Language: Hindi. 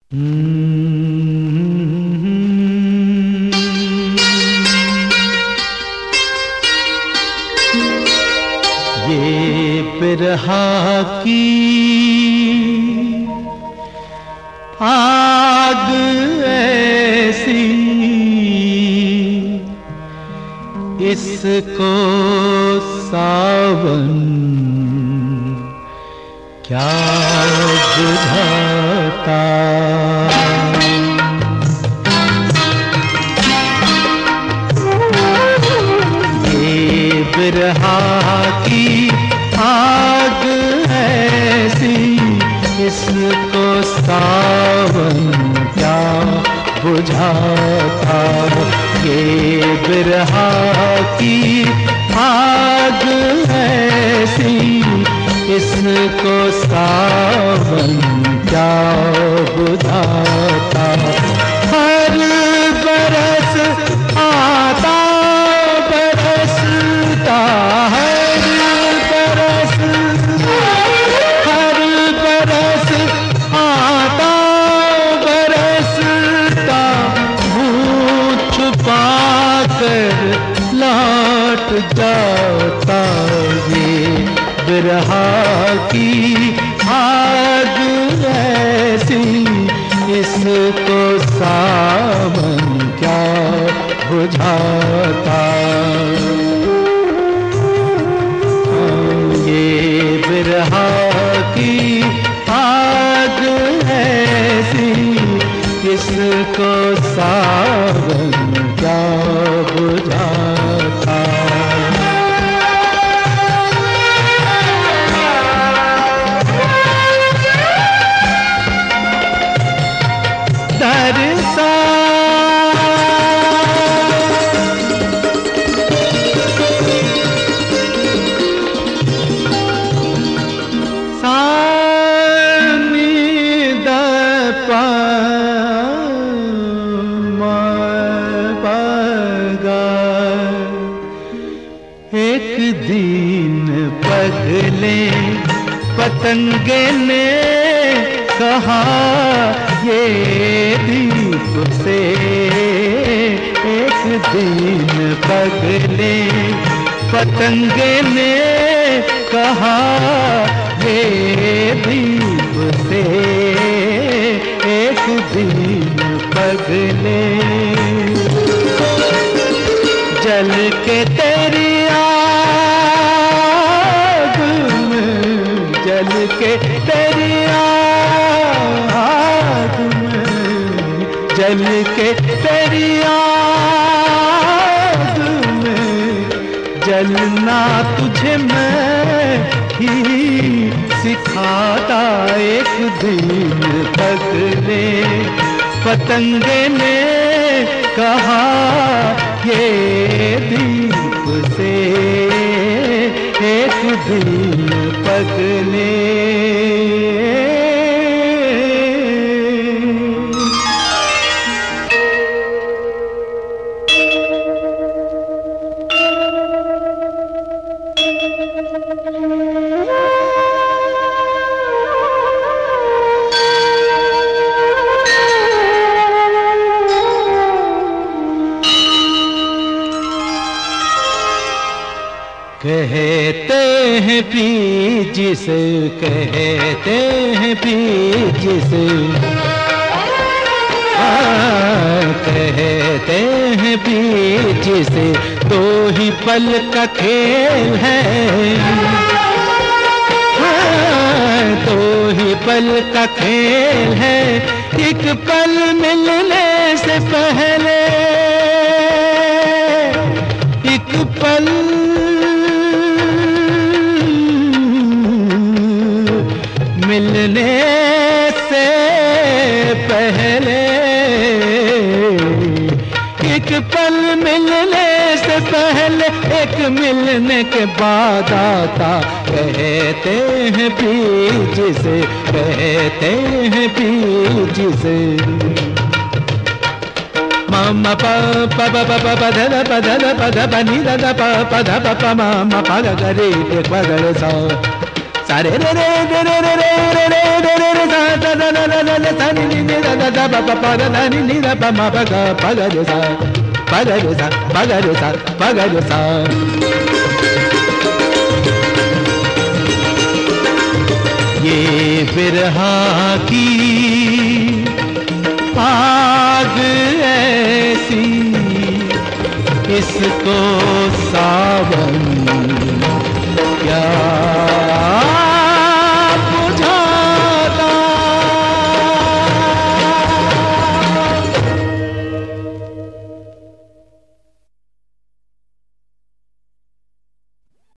ये बिरहा की आग ऐसी, इसको सावन क्या बुझाता। ये बिरहा की आग ऐसी, इसको सावन क्या बुझाता। ये बिरहा की आग ऐसी, इसको सावन क्या बुझाता। हर बरस आता बरसता, हर बरस आता बरसता, मुँह छुपा कर लौट जाता। ये बिरहा की आग ऐसी, इसको सावन क्या बुझाता। ये बिरहा की आग ऐसी, इसको सावन क्या बुझाता। एक दिन पगले पतंगे ने कहा ये दीप से। एक दिन पगले पतंगे ने कहा ये दीप से। एक दिन पगले जल के तेरी आग में, जल के तेरी आग में, जल के तेरी आग में, जलना तुझे मैं ही सिखाता। एक दिन पगले पतंगे ने कहा ये दीप से। एक दिन पगले कहते हैं पी जिसे, कहते हैं पी जिसे, कहते हैं पी जिसे, दो ही पल का खेल है। दो ही पल का खेल है, एक पल मिलने से पहले, एक पल मिलने से पहले, एक पल मिलने से पहले, एक मिलने के बाद आता। कहते हैं बीज से, कहते हैं बीज से। मामा पा पा पा पा पा पा ध प ध ध प ध प नि ध ध प प ध प प मामा पा ग ग रे ग प ग रे सा। सारे रे रे रे रे रे रे रे रे रे रे रे सा दा दा दा दा दा सा नि नि दा दा दा प प प दा दा नि नि दा प म प ग प ग रे सा प ग रे सा प ग रे सा प ग रे सा। ये बिरहा की आग ऐसी इसको सावन क्या